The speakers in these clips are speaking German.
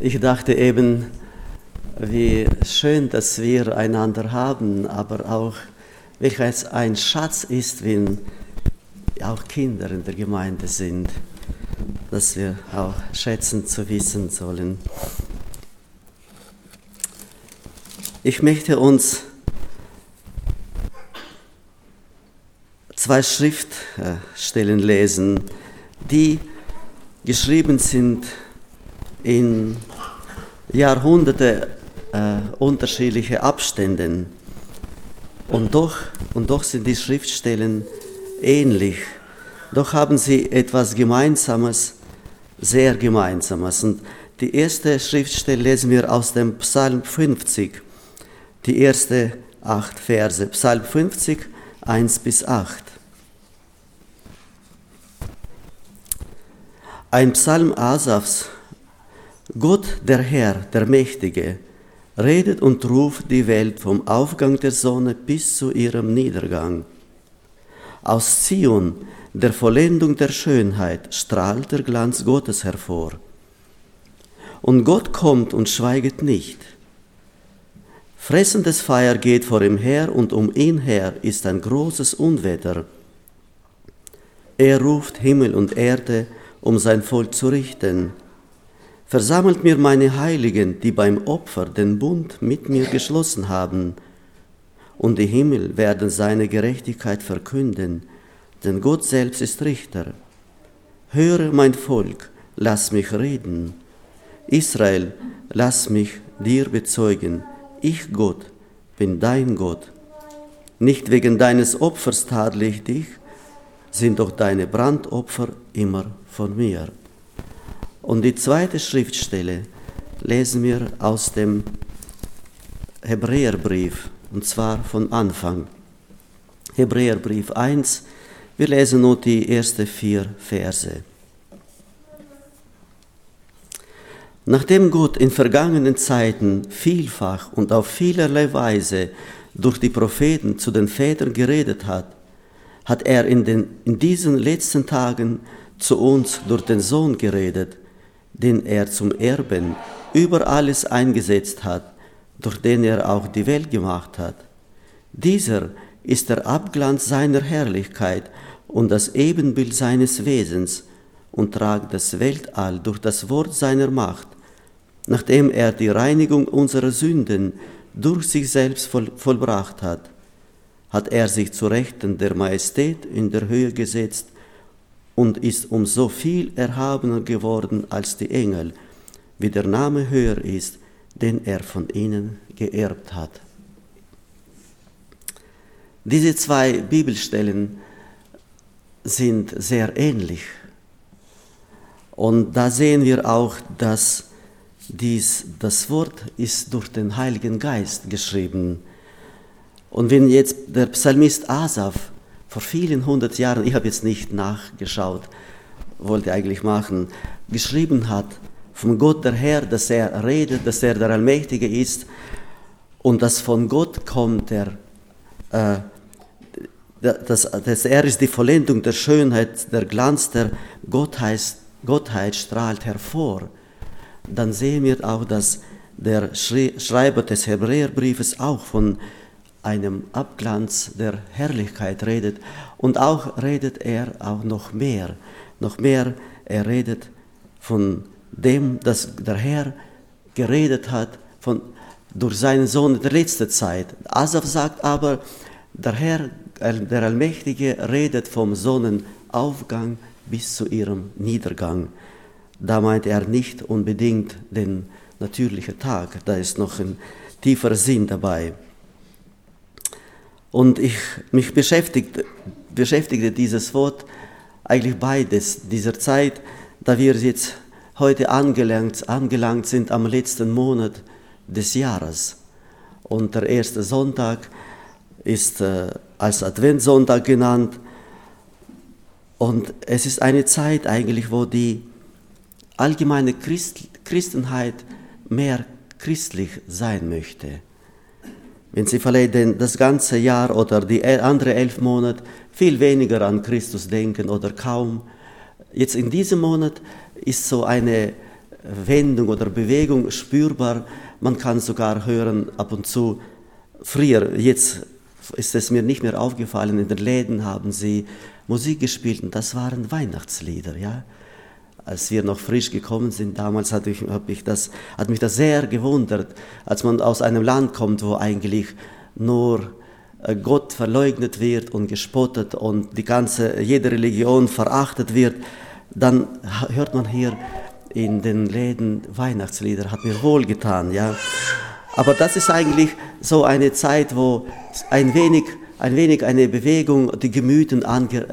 Ich dachte eben, wie schön, dass wir einander haben, aber auch, welches ein Schatz ist, wenn auch Kinder in der Gemeinde sind, dass wir auch schätzen zu wissen sollen. Ich möchte uns zwei Schriftstellen lesen, die geschrieben sind in Jahrhunderte unterschiedliche Abständen. Und doch sind die Schriftstellen ähnlich. Doch haben sie etwas Gemeinsames, sehr Gemeinsames. Und die erste Schriftstelle lesen wir aus dem Psalm 50, die ersten 8 Verse. Psalm 50, 1-8. Ein Psalm Asafs. Gott, der Herr, der Mächtige, redet und ruft die Welt vom Aufgang der Sonne bis zu ihrem Niedergang. Aus Zion, der Vollendung der Schönheit, strahlt der Glanz Gottes hervor. Und Gott kommt und schweiget nicht. Fressendes Feuer geht vor ihm her, und um ihn her ist ein großes Unwetter. Er ruft Himmel und Erde, um sein Volk zu richten. Versammelt mir meine Heiligen, die beim Opfer den Bund mit mir geschlossen haben. Und die Himmel werden seine Gerechtigkeit verkünden, denn Gott selbst ist Richter. Höre, mein Volk, lass mich reden. Israel, lass mich dir bezeugen. Ich, Gott, bin dein Gott. Nicht wegen deines Opfers tadle ich dich, sind doch deine Brandopfer immer von mir. Und die zweite Schriftstelle lesen wir aus dem Hebräerbrief, und zwar von Anfang. Hebräerbrief 1, wir lesen nur die ersten 4 Verse. Nachdem Gott in vergangenen Zeiten vielfach und auf vielerlei Weise durch die Propheten zu den Vätern geredet hat, hat er in diesen letzten Tagen zu uns durch den Sohn geredet, den er zum Erben über alles eingesetzt hat, durch den er auch die Welt gemacht hat. Dieser ist der Abglanz seiner Herrlichkeit und das Ebenbild seines Wesens und tragt das Weltall durch das Wort seiner Macht, nachdem er die Reinigung unserer Sünden durch sich selbst vollbracht hat, hat er sich zu Rechten der Majestät in der Höhe gesetzt und ist um so viel erhabener geworden als die Engel, wie der Name höher ist, den er von ihnen geerbt hat. Diese 2 Bibelstellen sind sehr ähnlich. Und da sehen wir auch, dass das Wort ist durch den Heiligen Geist geschrieben. Und wenn jetzt der Psalmist Asaf vor vielen 100 Jahren, ich habe jetzt nicht nachgeschaut, wollte eigentlich machen, geschrieben hat, von Gott der Herr, dass er redet, dass er der Allmächtige ist und dass von Gott kommt, dass er ist die Vollendung der Schönheit, der Glanz der Gottheit strahlt hervor, dann sehen wir auch, dass der Schreiber des Hebräerbriefes auch von einem Abglanz der Herrlichkeit redet. Und auch redet er auch noch mehr. Er redet von dem, dass der Herr geredet hat durch seinen Sohn in der letzten Zeit. Asaf sagt aber, der Herr, der Allmächtige, redet vom Sonnenaufgang bis zu ihrem Niedergang. Da meint er nicht unbedingt den natürlichen Tag, da ist noch ein tiefer Sinn dabei. Und mich beschäftigte dieses Wort eigentlich beides, dieser Zeit, da wir jetzt heute angelangt sind am letzten Monat des Jahres. Und der erste Sonntag ist als Adventssonntag genannt. Und es ist eine Zeit eigentlich, wo die allgemeine Christenheit mehr christlich sein möchte. Wenn sie vielleicht das ganze Jahr oder die anderen 11 Monate viel weniger an Christus denken oder kaum. Jetzt in diesem Monat ist so eine Wendung oder Bewegung spürbar. Man kann sogar hören ab und zu, früher, jetzt ist es mir nicht mehr aufgefallen, in den Läden haben sie Musik gespielt und das waren Weihnachtslieder, ja. Als wir noch frisch gekommen sind, damals hat mich das sehr gewundert, als man aus einem Land kommt, wo eigentlich nur Gott verleugnet wird und gespottet und jede Religion verachtet wird, dann hört man hier in den Läden Weihnachtslieder, hat mir wohlgetan, ja. Aber das ist eigentlich so eine Zeit, wo ein wenig eine Bewegung, die Gemüter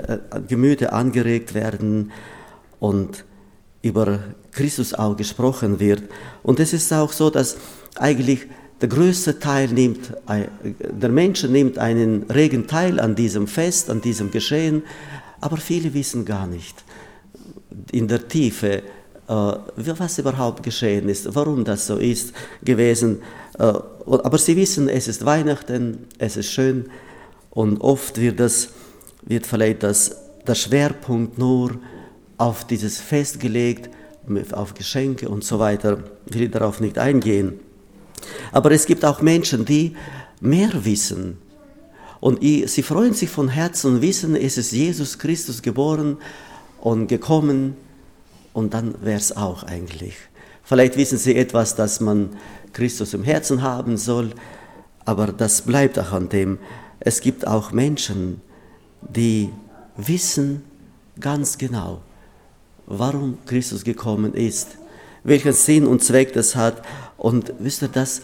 angeregt werden und über Christus auch gesprochen wird. Und es ist auch so, dass eigentlich der größte Teil der Menschen nimmt einen regen Teil an diesem Fest, an diesem Geschehen, aber viele wissen gar nicht in der Tiefe, was überhaupt geschehen ist, warum das so ist gewesen. Aber sie wissen, es ist Weihnachten, es ist schön und oft wird vielleicht der Schwerpunkt nur auf dieses Fest gelegt, auf Geschenke und so weiter. Ich will darauf nicht eingehen. Aber es gibt auch Menschen, die mehr wissen. Und sie freuen sich von Herzen und wissen, es ist Jesus Christus geboren und gekommen. Und dann wäre es auch eigentlich. Vielleicht wissen sie etwas, dass man Christus im Herzen haben soll, aber das bleibt auch an dem. Es gibt auch Menschen, die wissen ganz genau, warum Christus gekommen ist, welchen Sinn und Zweck das hat. Und wisst ihr,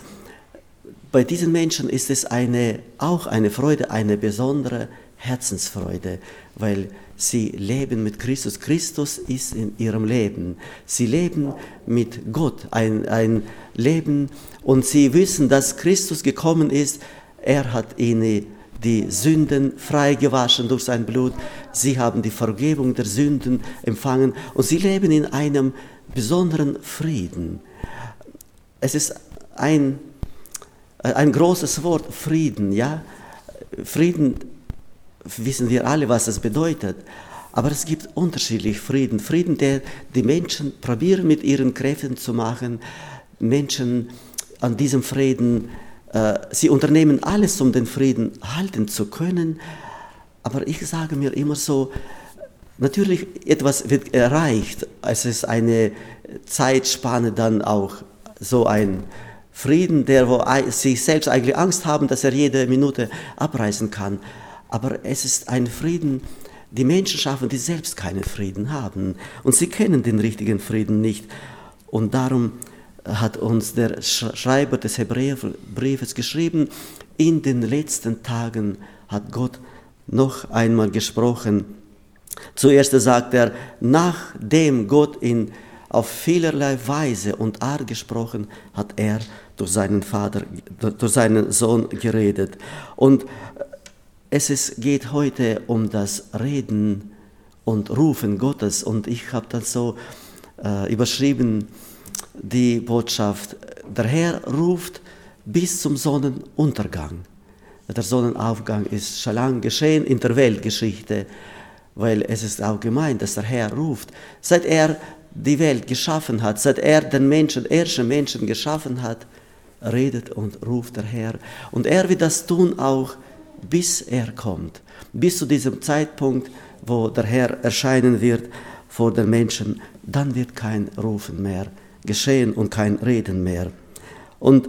bei diesen Menschen ist es auch eine Freude, eine besondere Herzensfreude, weil sie leben mit Christus. Christus ist in ihrem Leben. Sie leben mit Gott ein Leben und sie wissen, dass Christus gekommen ist. Er hat ihnen die Sünden freigewaschen durch sein Blut. Sie haben die Vergebung der Sünden empfangen und sie leben in einem besonderen Frieden. Es ist ein großes Wort, Frieden, ja. Frieden, wissen wir alle, was das bedeutet. Aber es gibt unterschiedlich Frieden. Frieden, der die Menschen probieren mit ihren Kräften zu machen. Menschen an diesem Frieden, sie unternehmen alles, um den Frieden halten zu können. Aber ich sage mir immer so, natürlich etwas wird erreicht. Es ist eine Zeitspanne dann auch so ein Frieden, wo sie selbst eigentlich Angst haben, dass er jede Minute abreißen kann. Aber es ist ein Frieden, die Menschen schaffen, die selbst keinen Frieden haben. Und sie kennen den richtigen Frieden nicht. Und darum hat uns der Schreiber des Hebräerbriefes geschrieben, in den letzten Tagen hat Gott noch einmal gesprochen. Zuerst sagt er, nachdem Gott ihn auf vielerlei Weise und Art gesprochen, hat er durch seinen Sohn geredet. Und geht heute um das Reden und Rufen Gottes. Und ich habe das so überschrieben, die Botschaft, der Herr ruft bis zum Sonnenuntergang. Der Sonnenaufgang ist schon lange geschehen in der Weltgeschichte, weil es ist auch gemeint, dass der Herr ruft. Seit er die Welt geschaffen hat, seit er den ersten Menschen geschaffen hat, redet und ruft der Herr. Und er wird das tun auch, bis er kommt. Bis zu diesem Zeitpunkt, wo der Herr erscheinen wird vor den Menschen, dann wird kein Rufen mehr geschehen und kein Reden mehr. Und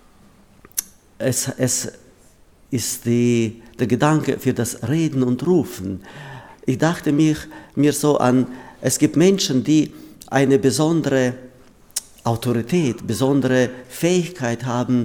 es ist der Gedanke für das Reden und Rufen. Ich dachte mir so an, es gibt Menschen, die eine besondere Autorität, besondere Fähigkeit haben,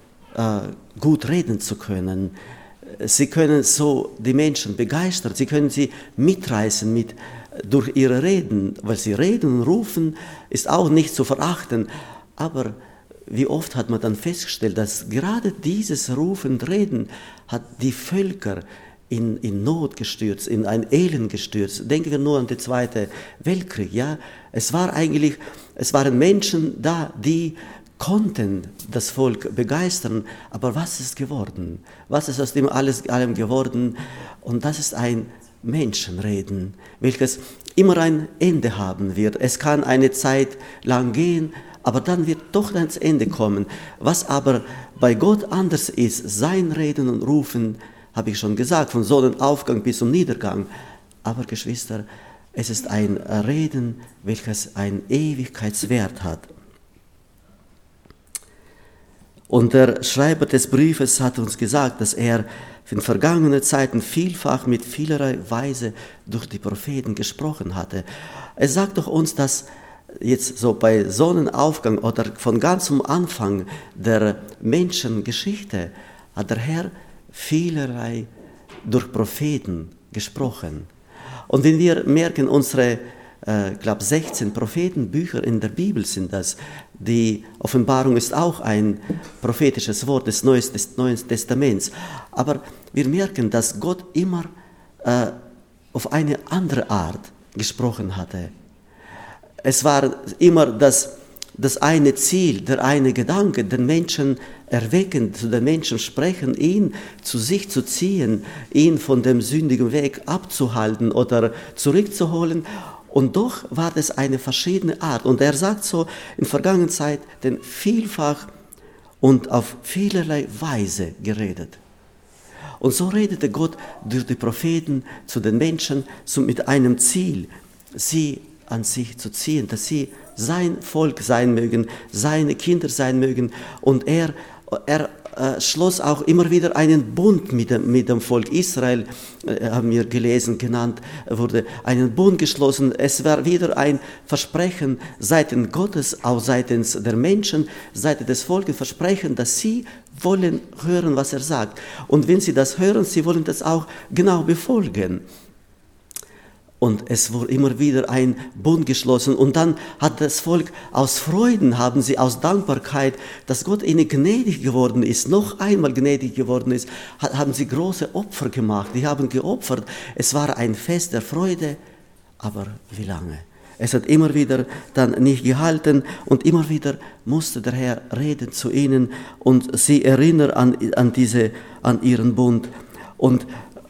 gut reden zu können. Sie können so die Menschen begeistern, sie können sie mitreißen durch ihre Reden, weil sie reden und rufen, ist auch nicht zu verachten. Aber wie oft hat man dann festgestellt, dass gerade dieses Rufen und Reden hat die Völker in Not gestürzt, in ein Elend gestürzt. Denken wir nur an den Zweiten Weltkrieg. Ja? Es waren Menschen da, die konnten das Volk begeistern, aber was ist geworden? Was ist aus dem allem geworden? Und das ist ein Menschenreden, welches immer ein Ende haben wird. Es kann eine Zeit lang gehen, aber dann wird doch ans Ende kommen. Was aber bei Gott anders ist, sein Reden und Rufen, habe ich schon gesagt, von Sonnenaufgang bis zum Niedergang. Aber Geschwister, es ist ein Reden, welches einen Ewigkeitswert hat. Und der Schreiber des Briefes hat uns gesagt, dass er in vergangenen Zeiten vielfach mit vielerlei Weise durch die Propheten gesprochen hatte. Er sagt doch uns, dass jetzt so bei Sonnenaufgang oder von ganzem Anfang der Menschengeschichte hat der Herr vielerlei durch Propheten gesprochen. Und wenn wir merken, unsere, ich glaube 16 Prophetenbücher in der Bibel sind das, die Offenbarung ist auch ein prophetisches Wort des Neuen Testaments, aber wir merken, dass Gott immer auf eine andere Art gesprochen hatte. Es war immer das eine Ziel, der eine Gedanke, den Menschen erwecken, zu den Menschen sprechen, ihn zu sich zu ziehen, ihn von dem sündigen Weg abzuhalten oder zurückzuholen. Und doch war das eine verschiedene Art. Und er sagt so in vergangener Zeit, denn vielfach und auf vielerlei Weise geredet. Und so redete Gott durch die Propheten zu den Menschen mit einem Ziel, sie an sich zu ziehen, dass sie sein Volk sein mögen, seine Kinder sein mögen. Und er schloss auch immer wieder einen Bund mit dem Volk Israel, haben wir gelesen, genannt, wurde einen Bund geschlossen. Es war wieder ein Versprechen seitens Gottes, auch seitens der Menschen, seitens des Volkes, Versprechen, dass sie wollen hören, was er sagt. Und wenn sie das hören, sie wollen das auch genau befolgen. Und es wurde immer wieder ein Bund geschlossen. Und dann hat das Volk aus Freuden, haben sie aus Dankbarkeit, dass Gott ihnen gnädig geworden ist, noch einmal gnädig geworden ist, haben sie große Opfer gemacht. Die haben geopfert. Es war ein Fest der Freude, aber wie lange? Es hat immer wieder dann nicht gehalten und immer wieder musste der Herr reden zu ihnen und sie erinnern an ihren Bund. Und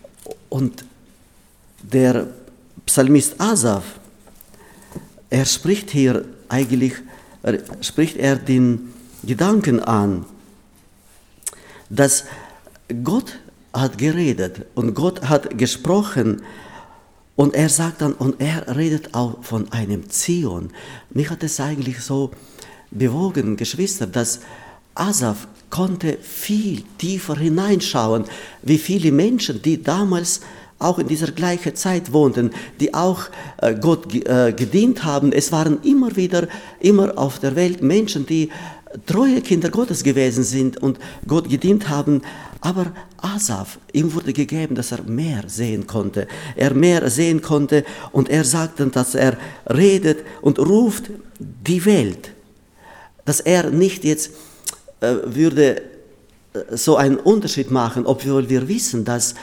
der Psalmist Asaf, er spricht hier eigentlich, spricht er den Gedanken an, dass Gott hat geredet und Gott hat gesprochen und er sagt dann, und er redet auch von einem Zion. Mich hat es eigentlich so bewogen, Geschwister, dass Asaf konnte viel tiefer hineinschauen, wie viele Menschen, die damals auch in dieser gleichen Zeit wohnten, die auch Gott gedient haben. Es waren immer auf der Welt Menschen, die treue Kinder Gottes gewesen sind und Gott gedient haben. Aber Asaf, ihm wurde gegeben, dass er mehr sehen konnte. Und er sagt dann, dass er redet und ruft die Welt. Dass er nicht jetzt würde so einen Unterschied machen, obwohl wir wissen, dass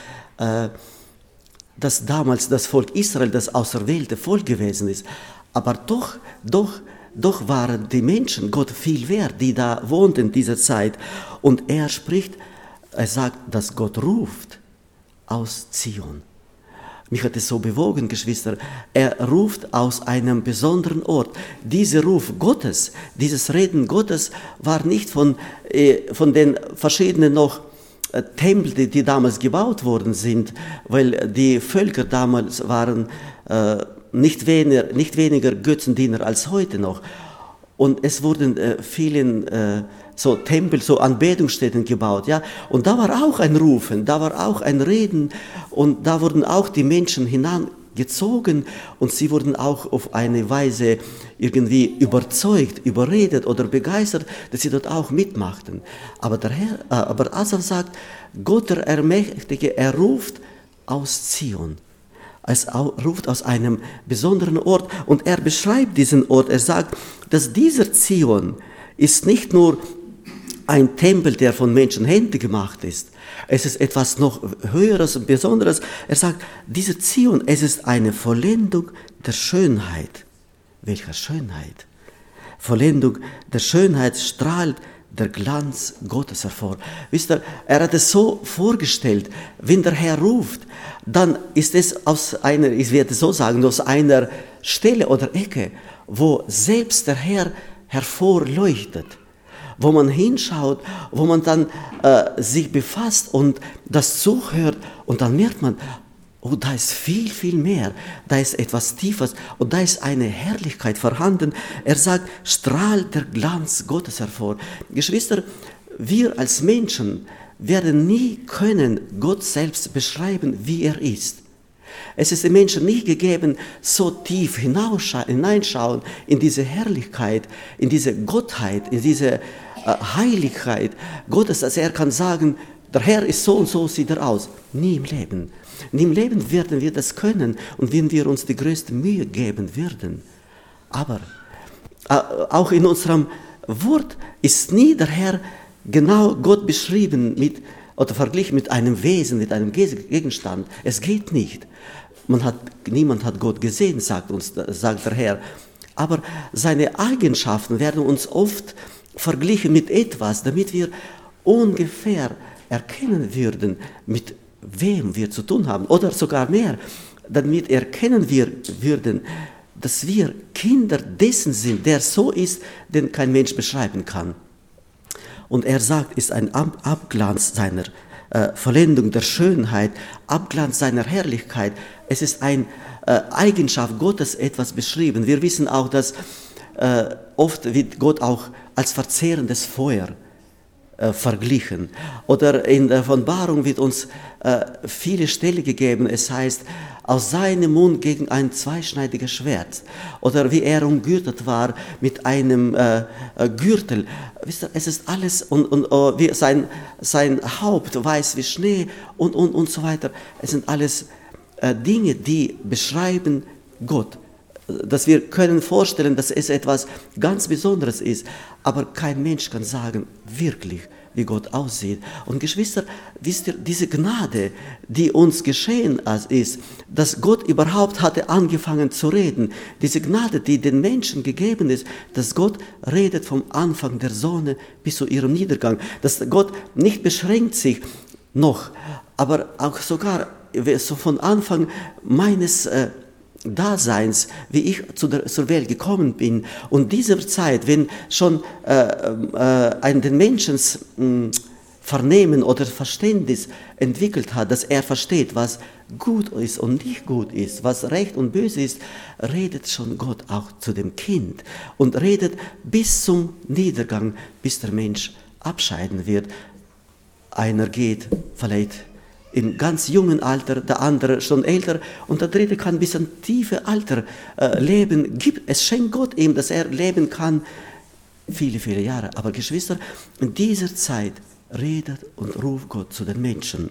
damals das Volk Israel das auserwählte Volk gewesen ist. Aber doch waren die Menschen Gott viel wert, die da wohnten in dieser Zeit. Und er sagt, dass Gott ruft aus Zion. Mich hat es so bewogen, Geschwister. Er ruft aus einem besonderen Ort. Dieser Ruf Gottes, dieses Reden Gottes war nicht von den verschiedenen noch Tempel, die damals gebaut worden sind, weil die Völker damals waren nicht weniger Götzendiener als heute noch. Und es wurden vielen so Tempel, so Anbetungsstätten gebaut. Ja? Und da war auch ein Rufen, da war auch ein Reden und da wurden auch die Menschen hinangezogen und sie wurden auch auf eine Weise irgendwie überzeugt, überredet oder begeistert, dass sie dort auch mitmachten. Aber Asaf sagt, Gott der Allmächtige, er ruft aus Zion. Er ruft aus einem besonderen Ort und er beschreibt diesen Ort. Er sagt, dass dieser Zion ist nicht nur ein Tempel, der von Menschenhänden gemacht ist. Es ist etwas noch Höheres und Besonderes. Er sagt, dieser Zion, es ist eine Vollendung der Schönheit. Welcher Schönheit? Vollendung der Schönheit strahlt der Glanz Gottes hervor. Wisst ihr, er hat es so vorgestellt, wenn der Herr ruft, dann ist es aus einer, ich werde so sagen, aus einer Stelle oder Ecke, wo selbst der Herr hervorleuchtet, wo man hinschaut, wo man dann sich befasst und das zuhört und dann merkt man, oh, da ist viel, viel mehr, da ist etwas Tiefes und da ist eine Herrlichkeit vorhanden. Er sagt, strahlt der Glanz Gottes hervor. Geschwister, wir als Menschen werden nie können Gott selbst beschreiben, wie er ist. Es ist den Menschen nicht gegeben, so tief hineinschauen in diese Herrlichkeit, in diese Gottheit, in diese Heiligkeit Gottes, dass er kann sagen, der Herr ist so und so, sieht er aus. Nie im Leben. Nie im Leben werden wir das können und wenn wir uns die größte Mühe geben würden. Aber auch in unserem Wort ist nie der Herr genau Gott beschrieben oder verglichen mit einem Wesen, mit einem Gegenstand. Es geht nicht. Niemand hat Gott gesehen, sagt der Herr. Aber seine Eigenschaften werden uns oft verglichen mit etwas, damit wir ungefähr erkennen würden, mit wem wir zu tun haben. Oder sogar mehr, damit erkennen wir würden, dass wir Kinder dessen sind, der so ist, den kein Mensch beschreiben kann. Und er sagt, ist ein Abglanz seiner Vollendung der Schönheit, Abglanz seiner Herrlichkeit. Es ist eine Eigenschaft Gottes etwas beschrieben. Wir wissen auch, dass oft wird Gott auch als verzehrendes Feuer verglichen. Oder in der Offenbarung wird uns viele Stellen gegeben. Es heißt, aus seinem Mund ging ein zweischneidiges Schwert. Oder wie er umgürtet war mit einem Gürtel. Wisst ihr, es ist alles, und wie sein Haupt weiß wie Schnee und so weiter. Es sind alles Dinge, die beschreiben Gott. Dass wir können vorstellen, dass es etwas ganz Besonderes ist, aber kein Mensch kann sagen, wirklich, wie Gott aussieht. Und Geschwister, wisst ihr, diese Gnade, die uns geschehen ist, dass Gott überhaupt hatte angefangen zu reden, diese Gnade, die den Menschen gegeben ist, dass Gott redet vom Anfang der Sonne bis zu ihrem Niedergang, dass Gott nicht beschränkt sich noch, aber auch sogar so von Anfang meines Daseins, wie ich zur Welt gekommen bin. Und dieser Zeit, wenn schon den Menschen Vernehmen oder Verständnis entwickelt hat, dass er versteht, was gut ist und nicht gut ist, was recht und böse ist, redet schon Gott auch zu dem Kind und redet bis zum Niedergang, bis der Mensch abscheiden wird. Einer geht vielleicht im ganz jungen Alter, der andere schon älter und der dritte kann bis ein tiefes Alter leben. Es schenkt Gott ihm, dass er leben kann, viele, viele Jahre. Aber Geschwister, in dieser Zeit redet und ruft Gott zu den Menschen.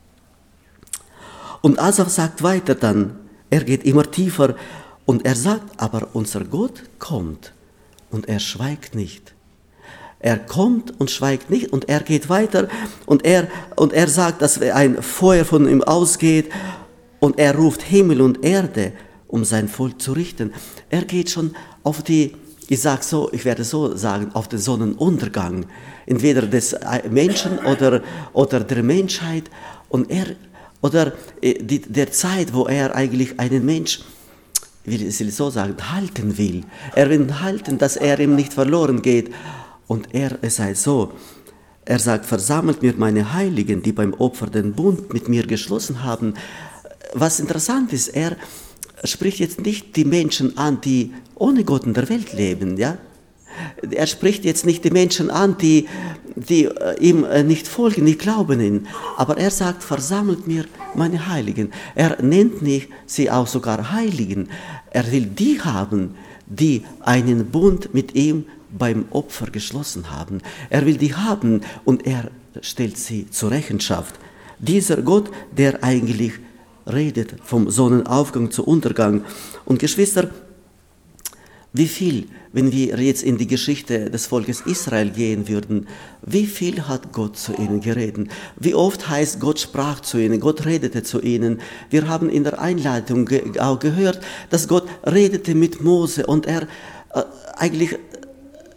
Und Asaf sagt weiter dann, er geht immer tiefer und er sagt, aber unser Gott kommt und er schweigt nicht. Er kommt und schweigt nicht und er geht weiter und er sagt, dass ein Feuer von ihm ausgeht und er ruft Himmel und Erde, um sein Volk zu richten. Er geht schon auf ich werde so sagen, auf den Sonnenuntergang, entweder des Menschen oder der Menschheit oder der Zeit, wo er eigentlich einen Mensch, wie ich so sagen, halten will. Er will halten, dass er ihm nicht verloren geht. Und es sei so, er sagt, versammelt mir meine Heiligen, die beim Opfer den Bund mit mir geschlossen haben. Was interessant ist, er spricht jetzt nicht die Menschen an, die ohne Gott in der Welt leben, ja? Er spricht jetzt nicht die Menschen an, die ihm nicht folgen, nicht glauben ihn. Aber er sagt, versammelt mir meine Heiligen. Er nennt nicht sie auch sogar Heiligen. Er will die haben, die einen Bund mit ihm beim Opfer geschlossen haben. Er will die haben und er stellt sie zur Rechenschaft. Dieser Gott, der eigentlich redet vom Sonnenaufgang zu Untergang. Und Geschwister, wie viel, wenn wir jetzt in die Geschichte des Volkes Israel gehen würden, wie viel hat Gott zu ihnen geredet? Wie oft heißt, Gott sprach zu ihnen, Gott redete zu ihnen. Wir haben in der Einleitung auch gehört, dass Gott redete mit Mose und er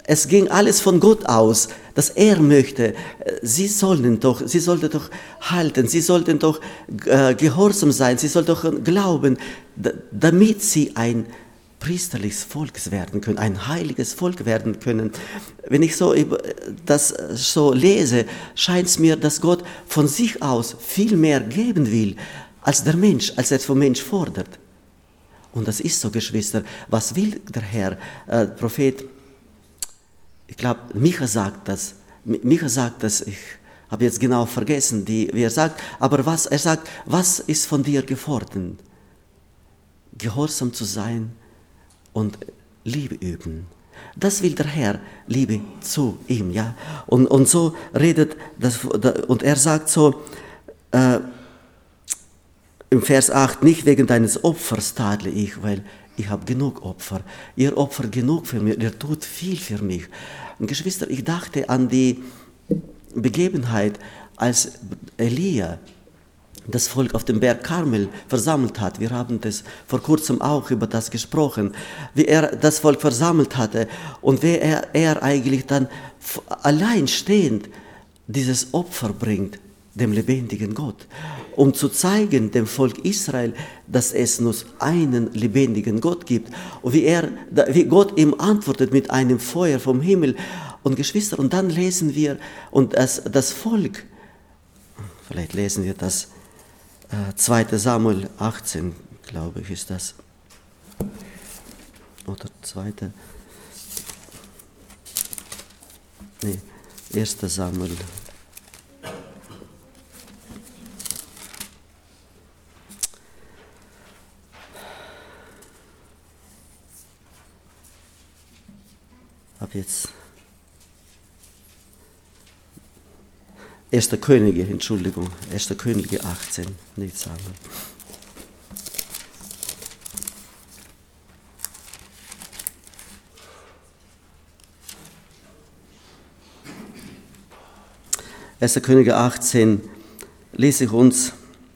Es ging alles von Gott aus, dass er möchte. Sie sollten doch halten, sie sollten doch gehorsam sein, sie sollten doch glauben, damit sie ein priesterliches Volk werden können, ein heiliges Volk werden können. Wenn ich das so lese, scheint es mir, dass Gott von sich aus viel mehr geben will, als der Mensch, als er vom Mensch fordert. Und das ist so, Geschwister. Was will der Herr? Prophet, ich glaube, Micha sagt das, ich habe jetzt genau vergessen, wie er sagt, aber er sagt, was ist von dir gefordert? Gehorsam zu sein und Liebe üben. Das will der Herr, Liebe zu ihm, ja. Und so redet das, und er sagt so, im Vers 8, nicht wegen deines Opfers tadle ich, weil ich habe genug Opfer. Ihr opfert genug für mich, ihr tut viel für mich. Und Geschwister, ich dachte an die Begebenheit, als Elia das Volk auf dem Berg Karmel versammelt hat. Wir haben das vor kurzem auch über das gesprochen, wie er das Volk versammelt hatte und wie er eigentlich dann allein stehend dieses Opfer bringt dem lebendigen Gott, um zu zeigen dem Volk Israel, dass es nur einen lebendigen Gott gibt und wie Gott ihm antwortet mit einem Feuer vom Himmel. Und Geschwister, und dann lesen wir, und das Volk, vielleicht lesen wir das 2. Samuel 18, glaube ich, ist das, oder 1. Samuel. Ab jetzt 1. Könige, Entschuldigung, 1. Könige 18, nicht Samuel. Erster Könige 18 lese ich uns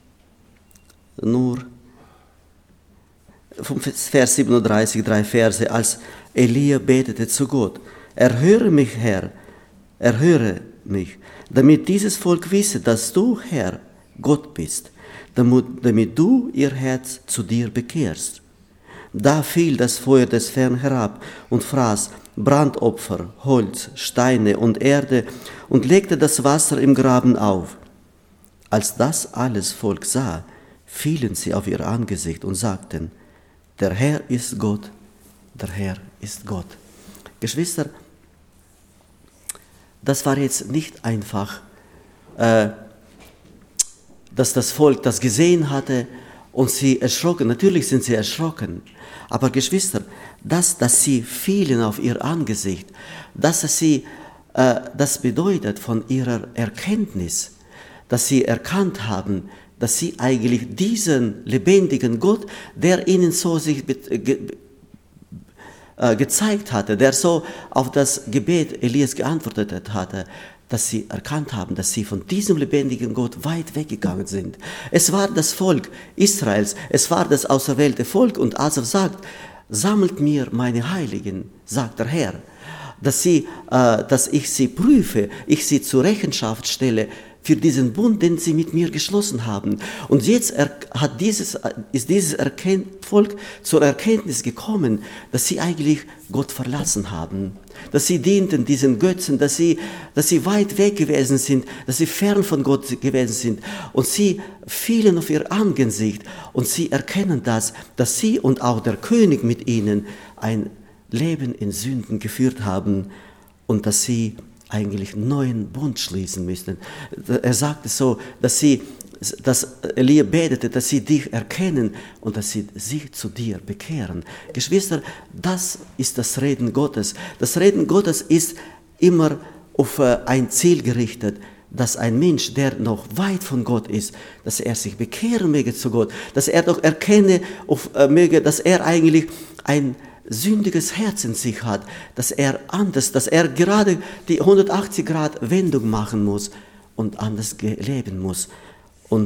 nur vom Vers 37, 3 Verse, als Elia betete zu Gott: Erhöre mich, Herr, erhöre mich, damit dieses Volk wisse, dass du, Herr, Gott bist, damit du ihr Herz zu dir bekehrst. Da fiel das Feuer des Herrn herab und fraß Brandopfer, Holz, Steine und Erde und legte das Wasser im Graben auf. Als das alles Volk sah, fielen sie auf ihr Angesicht und sagten: Der Herr ist Gott, der Herr ist Gott. Geschwister, das war jetzt nicht einfach, dass das Volk das gesehen hatte und sie erschrocken. Natürlich sind sie erschrocken. Aber Geschwister, dass sie fielen auf ihr Angesicht, das bedeutet von ihrer Erkenntnis, dass sie erkannt haben, dass sie eigentlich diesen lebendigen Gott, der ihnen so sich gezeigt hatte, der so auf das Gebet Elias geantwortet hatte, dass sie erkannt haben, dass sie von diesem lebendigen Gott weit weggegangen sind. Es war das Volk Israels, es war das auserwählte Volk, und Asaf sagt: Sammelt mir meine Heiligen, sagt der Herr, dass ich sie prüfe, ich sie zur Rechenschaft stelle für diesen Bund, den sie mit mir geschlossen haben. Und jetzt ist dieses Volk zur Erkenntnis gekommen, dass sie eigentlich Gott verlassen haben, dass sie dienten diesen Götzen, dass sie weit weg gewesen sind, dass sie fern von Gott gewesen sind. Und sie fielen auf ihr Angesicht und sie erkennen dass sie und auch der König mit ihnen ein Leben in Sünden geführt haben und dass sie eigentlich einen neuen Bund schließen müssten. Er sagte so, dass Elia betete, dass sie dich erkennen und dass sie sich zu dir bekehren. Geschwister, das ist das Reden Gottes. Das Reden Gottes ist immer auf ein Ziel gerichtet, dass ein Mensch, der noch weit von Gott ist, dass er sich bekehren möge zu Gott, dass er doch erkenne möge, dass er eigentlich ein sündiges Herz in sich hat, dass er gerade die 180-Grad-Wendung machen muss und anders leben muss. Und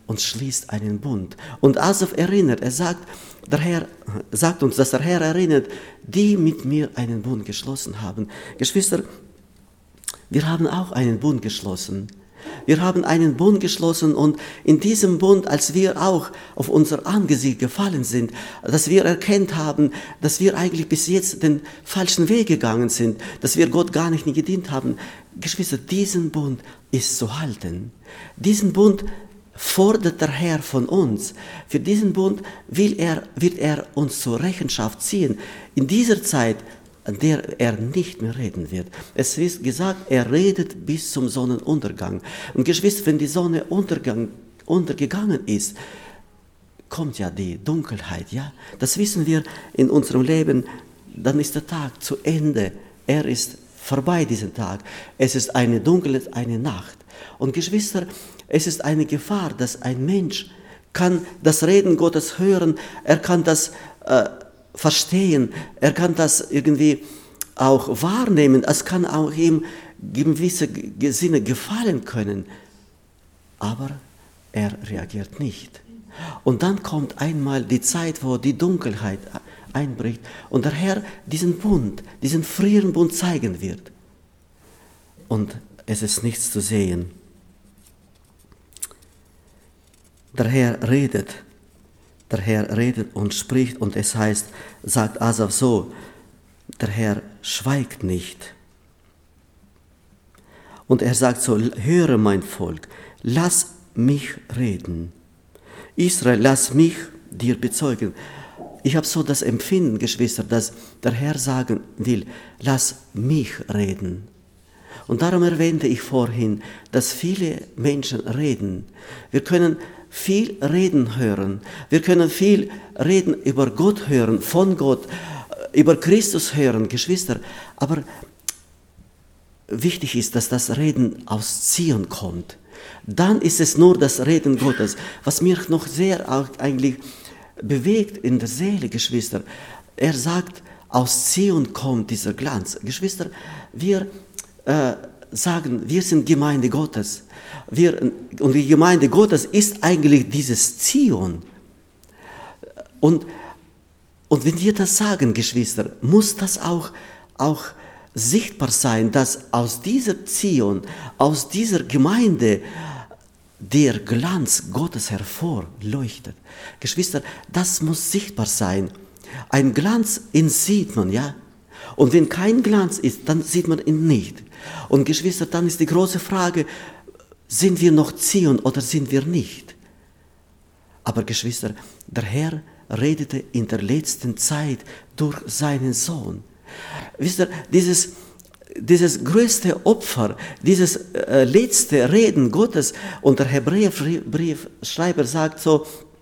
und schließt einen Bund. Und Asaf erinnert, der Herr sagt uns, dass der Herr erinnert, die mit mir einen Bund geschlossen haben. Geschwister, wir haben auch einen Bund geschlossen. Wir haben einen Bund geschlossen und in diesem Bund, als wir auch auf unser Angesicht gefallen sind, dass wir erkannt haben, dass wir eigentlich bis jetzt den falschen Weg gegangen sind, dass wir Gott gar nicht gedient haben. Geschwister, diesen Bund ist zu halten. Diesen Bund fordert der Herr von uns. Für diesen Bund wird er uns zur Rechenschaft ziehen. In dieser Zeit, an der er nicht mehr reden wird. Es ist gesagt, er redet bis zum Sonnenuntergang. Und Geschwister, wenn die Sonne untergegangen ist, kommt ja die Dunkelheit. Ja? Das wissen wir in unserem Leben. Dann ist der Tag zu Ende. Er ist vorbei, diesen Tag. Es ist eine Dunkelheit, eine Nacht. Und Geschwister, es ist eine Gefahr, dass ein Mensch kann das Reden Gottes hören, er kann das verstehen, er kann das irgendwie auch wahrnehmen, es kann auch ihm in gewisse Sinne gefallen können, aber er reagiert nicht. Und dann kommt einmal die Zeit, wo die Dunkelheit einbricht und der Herr diesen Bund, diesen früheren Bund zeigen wird. Und es ist nichts zu sehen. Der Herr redet und spricht und es heißt, sagt Asaf so, der Herr schweigt nicht. Und er sagt so, höre mein Volk, lass mich reden. Israel, lass mich dir bezeugen. Ich habe so das Empfinden, Geschwister, dass der Herr sagen will, lass mich reden. Und darum erwähnte ich vorhin, dass viele Menschen reden. Wir können viel Reden hören. Wir können viel Reden über Gott hören, von Gott, über Christus hören, Geschwister. Aber wichtig ist, dass das Reden aus Zion kommt. Dann ist es nur das Reden Gottes, was mich noch sehr auch eigentlich bewegt in der Seele, Geschwister. Er sagt, aus Zion kommt dieser Glanz. Geschwister, wir sagen, wir sind Gemeinde Gottes. Und die Gemeinde Gottes ist eigentlich dieses Zion. Und wenn wir das sagen, Geschwister, muss das auch sichtbar sein, dass aus dieser Zion, aus dieser Gemeinde der Glanz Gottes hervorleuchtet. Geschwister, das muss sichtbar sein. Ein Glanz, ihn sieht man, ja. Und wenn kein Glanz ist, dann sieht man ihn nicht. Und Geschwister, dann ist die große Frage, sind wir noch Zion oder sind wir nicht? Aber Geschwister, der Herr redete in der letzten Zeit durch seinen Sohn. Wisst ihr, dieses größte Opfer, dieses letzte Reden Gottes, und der Hebräerbriefschreiber sagt so,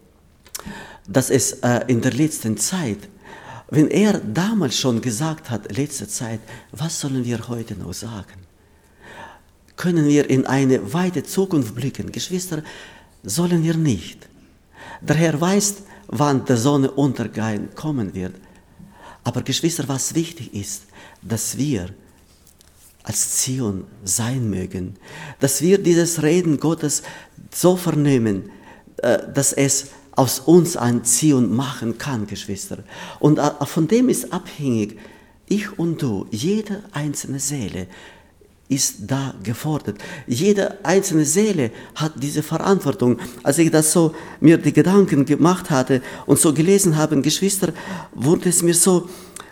dass es in der letzten Zeit, wenn er damals schon gesagt hat, letzte Zeit, was sollen wir heute noch sagen? Können wir in eine weite Zukunft blicken? Geschwister, sollen wir nicht. Der Herr weiß, wann der Sonnenuntergang kommen wird. Aber Geschwister, was wichtig ist, dass wir als Zion sein mögen, dass wir dieses Reden Gottes so vernehmen, dass es aus uns ein Zion machen kann, Geschwister. Und von dem ist abhängig, ich und du, jede einzelne Seele ist da gefordert. Jede einzelne Seele hat diese Verantwortung. Als ich das so mir die Gedanken gemacht hatte und so gelesen habe, Geschwister, wurde es mir so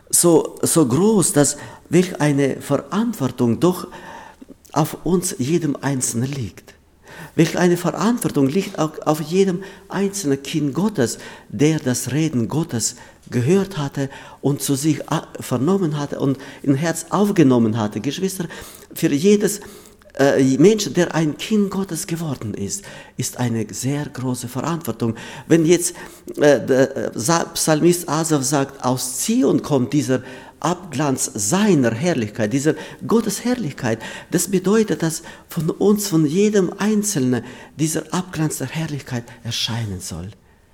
groß, dass welch eine Verantwortung doch auf uns, jedem Einzelnen liegt. Welch eine Verantwortung liegt auch auf jedem einzelnen Kind Gottes, der das Reden Gottes gehört hatte und zu sich vernommen hatte und in Herz aufgenommen hatte. Geschwister, für jedes Mensch, der ein Kind Gottes geworden ist eine sehr große Verantwortung. Wenn jetzt der Psalmist Asaf sagt, aus Zion kommt dieser Abglanz seiner Herrlichkeit, dieser Gottes Herrlichkeit, das bedeutet, dass von uns, von jedem Einzelnen, dieser Abglanz der Herrlichkeit erscheinen soll.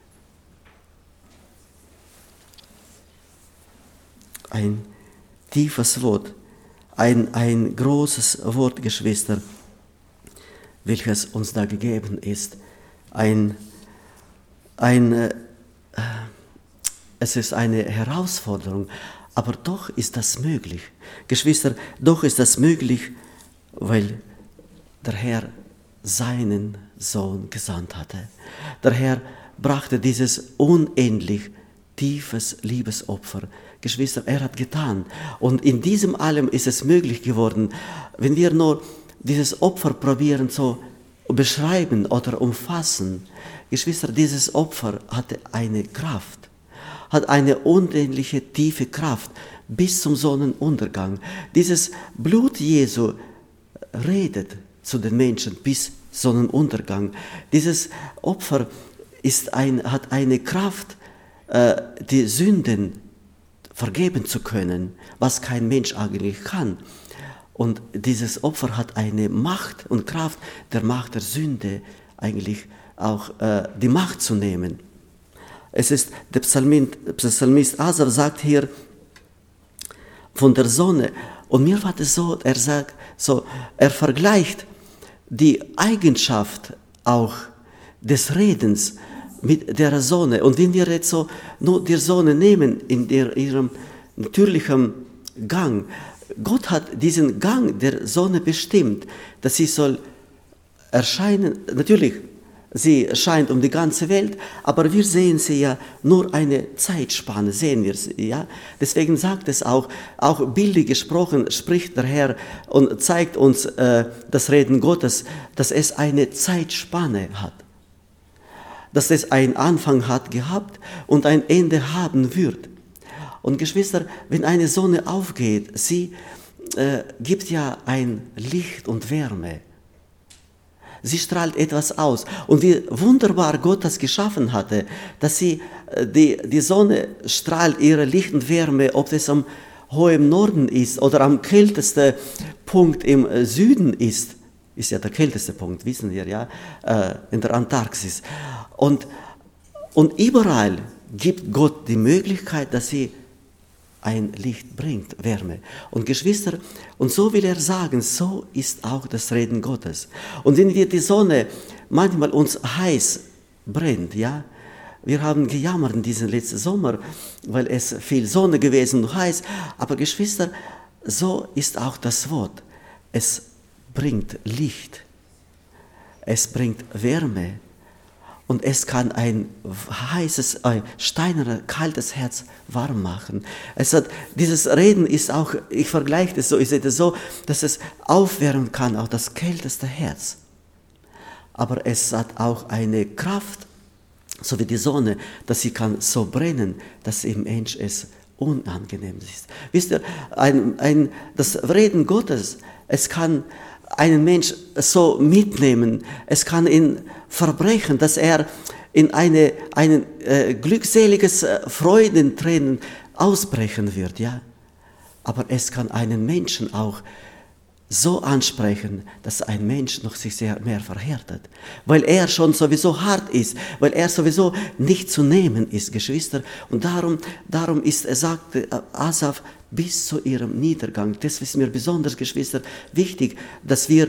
Ein tiefes Wort, ein großes Wort, Geschwister, welches uns da gegeben ist. es ist eine Herausforderung, aber doch ist das möglich. Geschwister, doch ist das möglich, weil der Herr seinen Sohn gesandt hatte. Der Herr brachte dieses unendlich tiefes Liebesopfer. Geschwister, er hat getan. Und in diesem allem ist es möglich geworden, wenn wir nur dieses Opfer probieren zu beschreiben oder umfassen. Geschwister, dieses Opfer hatte eine Kraft, hat eine unendliche tiefe Kraft bis zum Sonnenuntergang. Dieses Blut Jesu redet zu den Menschen bis Sonnenuntergang. Dieses Opfer hat eine Kraft, die Sünden vergeben zu können, was kein Mensch eigentlich kann. Und dieses Opfer hat eine Macht und Kraft, der Macht der Sünde eigentlich auch die Macht zu nehmen. Es ist der Psalmist Asaf sagt hier von der Sonne, und mir war das so, er sagt so, er vergleicht die Eigenschaft auch des Redens mit der Sonne. Und wenn wir jetzt so nur die Sonne nehmen in ihrem natürlichen Gang, Gott hat diesen Gang der Sonne bestimmt, dass sie soll erscheinen. Natürlich, sie scheint um die ganze Welt, aber wir sehen sie ja nur eine Zeitspanne, sehen wir sie, ja. Deswegen sagt es auch bildlich gesprochen, spricht der Herr und zeigt uns das Reden Gottes, dass es eine Zeitspanne hat. Dass es einen Anfang hat gehabt und ein Ende haben wird. Und Geschwister, wenn eine Sonne aufgeht, sie gibt ja ein Licht und Wärme. Sie strahlt etwas aus. Und wie wunderbar Gott das geschaffen hatte, dass die Sonne strahlt ihre Licht und Wärme, ob es am hohen Norden ist oder am kältesten Punkt im Süden ist ja der kälteste Punkt, wissen wir, ja, in der Antarktis. Und überall gibt Gott die Möglichkeit, dass sie ein Licht bringt, Wärme. Und Geschwister, und so will er sagen, so ist auch das Reden Gottes. Und wenn wir die Sonne manchmal uns heiß brennt, ja, wir haben gejammert in diesem letzten Sommer, weil es viel Sonne gewesen und heiß, aber Geschwister, so ist auch das Wort. Es bringt Licht, es bringt Wärme und es kann ein heißes, steinernes, kaltes Herz warm machen. Dieses Reden ist auch, ich vergleiche das so, ich sehe das so, dass es aufwärmen kann, auch das kälteste Herz. Aber es hat auch eine Kraft, so wie die Sonne, dass sie kann so brennen, dass im Mensch es unangenehm ist. Wisst ihr, das Reden Gottes, es kann einen Mensch so mitnehmen, es kann ihn verbrechen, dass er in ein glückseliges Freudentränen ausbrechen wird, ja. Aber es kann einen Menschen auch so ansprechen, dass ein Mensch noch sich sehr mehr verhärtet, weil er schon sowieso hart ist, weil er sowieso nicht zu nehmen ist, Geschwister. Und darum ist, sagte Asaf, bis zu ihrem Niedergang. Das ist mir besonders, Geschwister, wichtig, dass wir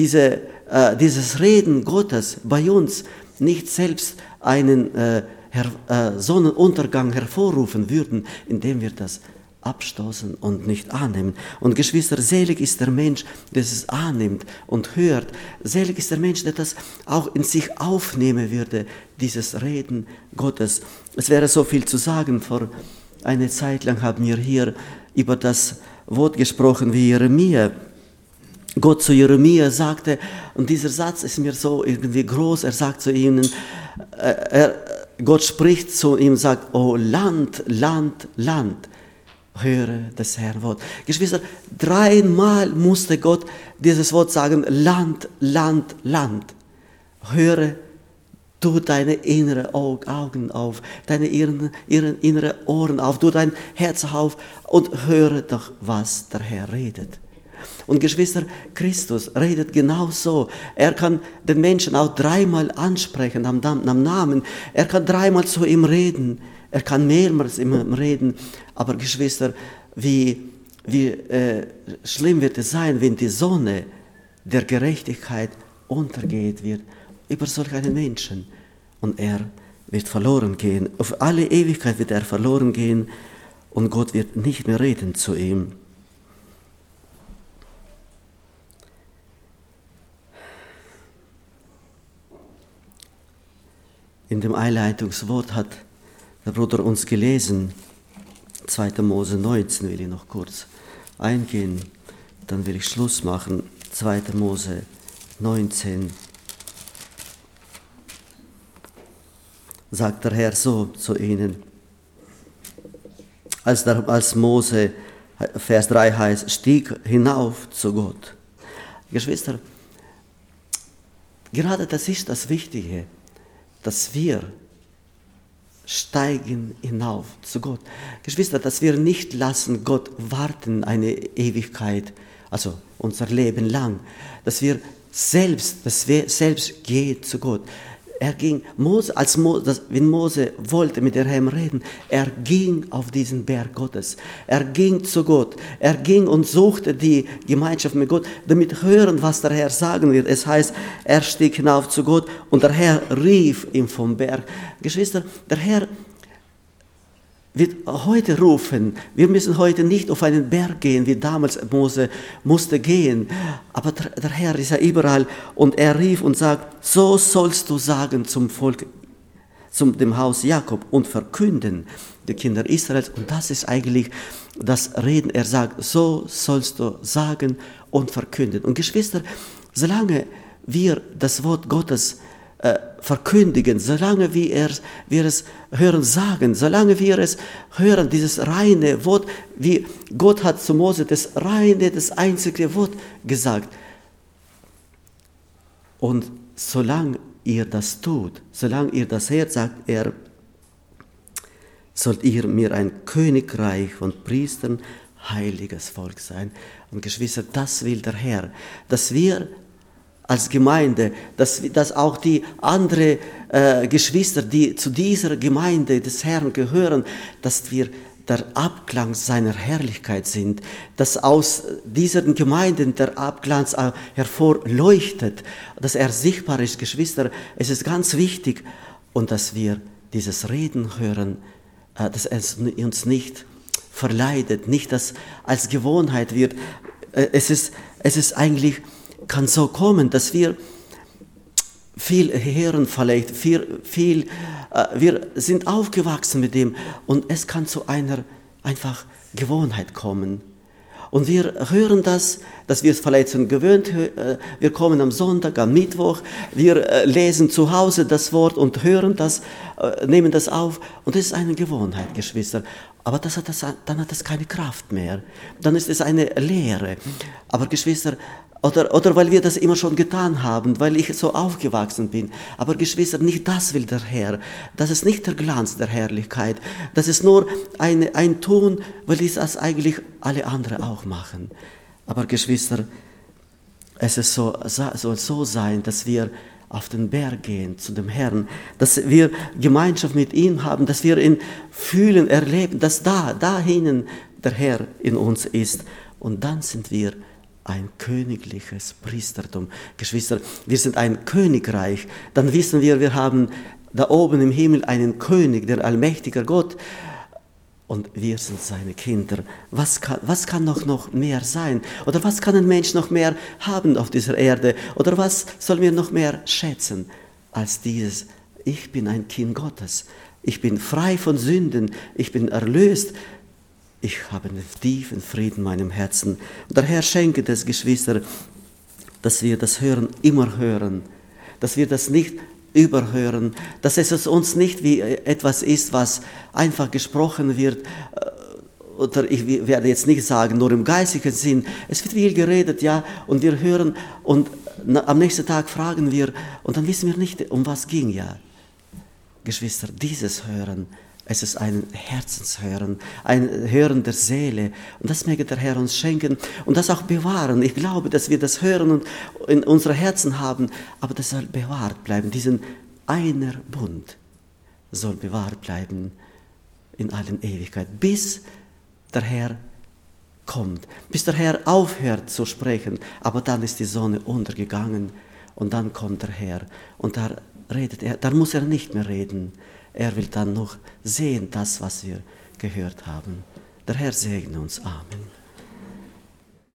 dieses Reden Gottes bei uns nicht selbst einen Sonnenuntergang hervorrufen würden, indem wir das abstoßen und nicht annehmen. Und Geschwister, selig ist der Mensch, der es annimmt und hört. Selig ist der Mensch, der das auch in sich aufnehmen würde, dieses Reden Gottes. Es wäre so viel zu sagen. Vor einer Zeit lang haben wir hier über das Wort gesprochen, wie Jeremia. Gott zu Jeremia sagte, und dieser Satz ist mir so irgendwie groß, er sagt zu ihnen, Gott spricht zu ihm, sagt, oh Land, Land, Land, höre das Herrn Wort. Geschwister, 3-mal musste Gott dieses Wort sagen, Land, Land, Land. Höre, tu deine inneren Augen auf, deine inneren Ohren auf, tu dein Herz auf und höre doch, was der Herr redet. Und Geschwister, Christus redet genau so. Er kann den Menschen auch 3-mal ansprechen am Namen. Er kann 3-mal zu ihm reden. Er kann mehrmals immer reden. Aber Geschwister, wie schlimm wird es sein, wenn die Sonne der Gerechtigkeit untergeht wird über solch einen Menschen. Und er wird verloren gehen. Auf alle Ewigkeit wird er verloren gehen und Gott wird nicht mehr reden zu ihm. In dem Einleitungswort hat der Bruder uns gelesen, 2. Mose 19 will ich noch kurz eingehen, dann will ich Schluss machen. 2. Mose 19 sagt der Herr so zu ihnen, als Mose, Vers 3 heißt, stieg hinauf zu Gott. Geschwister, gerade das ist das Wichtige, dass wir steigen hinauf zu Gott. Geschwister, dass wir nicht lassen Gott warten eine Ewigkeit, also unser Leben lang, dass wir selbst gehen zu Gott. Er ging, wenn Mose wollte mit dem Herrn reden, er ging auf diesen Berg Gottes. Er ging zu Gott. Er ging und suchte die Gemeinschaft mit Gott, damit hören, was der Herr sagen wird. Es heißt, er stieg hinauf zu Gott und der Herr rief ihm vom Berg. Geschwister, der Herr wird heute rufen. Wir müssen heute nicht auf einen Berg gehen, wie damals Mose musste gehen. Aber der Herr ist ja überall und er rief und sagt, so sollst du sagen zum Volk, dem Haus Jakob und verkünden, die Kinder Israels. Und das ist eigentlich das Reden. Er sagt, so sollst du sagen und verkünden. Und Geschwister, solange wir das Wort Gottes verkündigen, solange wir es hören sagen, solange wir es hören, dieses reine Wort, wie Gott hat zu Mose das reine, das einzige Wort gesagt. Und solange ihr das tut, solange ihr das hört, sagt er, sollt ihr mir ein Königreich von Priestern, heiliges Volk sein. Und Geschwister, das will der Herr, dass wir als Gemeinde, dass auch die anderen Geschwister, die zu dieser Gemeinde des Herrn gehören, dass wir der Abklang seiner Herrlichkeit sind, dass aus diesen Gemeinden der Abglanz hervorleuchtet, dass er sichtbar ist. Geschwister, es ist ganz wichtig und dass wir dieses Reden hören, dass es uns nicht verleidet, nicht dass als Gewohnheit wird. Es ist eigentlich, kann so kommen, dass wir viel hören vielleicht, wir sind aufgewachsen mit dem und es kann zu einer einfach Gewohnheit kommen. Und wir hören das, dass wir es vielleicht schon gewöhnt, wir kommen am Sonntag, am Mittwoch, wir lesen zu Hause das Wort und hören das, nehmen das auf und das ist eine Gewohnheit, Geschwister. Aber dann hat das keine Kraft mehr, dann ist es eine Lehre. Aber Geschwister, oder weil wir das immer schon getan haben, weil ich so aufgewachsen bin. Aber Geschwister, nicht das will der Herr. Das ist nicht der Glanz der Herrlichkeit. Das ist nur ein Tun, weil das eigentlich alle anderen auch machen. Aber Geschwister, es soll so sein, dass wir auf den Berg gehen zu dem Herrn, dass wir Gemeinschaft mit ihm haben, dass wir ihn fühlen, erleben, dass da hinten der Herr in uns ist. Und dann sind wir ein königliches Priestertum. Geschwister, wir sind ein Königreich. Dann wissen wir haben da oben im Himmel einen König, der allmächtige Gott. Und wir sind seine Kinder. Was kann noch mehr sein? Oder was kann ein Mensch noch mehr haben auf dieser Erde? Oder was sollen wir noch mehr schätzen als dieses? Ich bin ein Kind Gottes. Ich bin frei von Sünden. Ich bin erlöst. Ich habe einen tiefen Frieden in meinem Herzen. Und der Herr schenke das, Geschwister, dass wir das Hören immer hören, dass wir das nicht überhören, dass es uns nicht wie etwas ist, was einfach gesprochen wird, oder ich werde jetzt nicht sagen, nur im geistigen Sinn. Es wird viel geredet, ja, und wir hören und am nächsten Tag fragen wir und dann wissen wir nicht, um was ging, ja. Geschwister, dieses Hören, es ist ein Herzenshören, ein Hören der Seele. Und das möge der Herr uns schenken und das auch bewahren. Ich glaube, dass wir das Hören und in unseren Herzen haben, aber das soll bewahrt bleiben. Diesen einer Bund soll bewahrt bleiben in allen Ewigkeit, bis der Herr kommt, bis der Herr aufhört zu sprechen. Aber dann ist die Sonne untergegangen Und dann kommt der Herr und da redet er, dann muss er nicht mehr reden. Er will dann noch sehen, das, was wir gehört haben. Der Herr segne uns. Amen.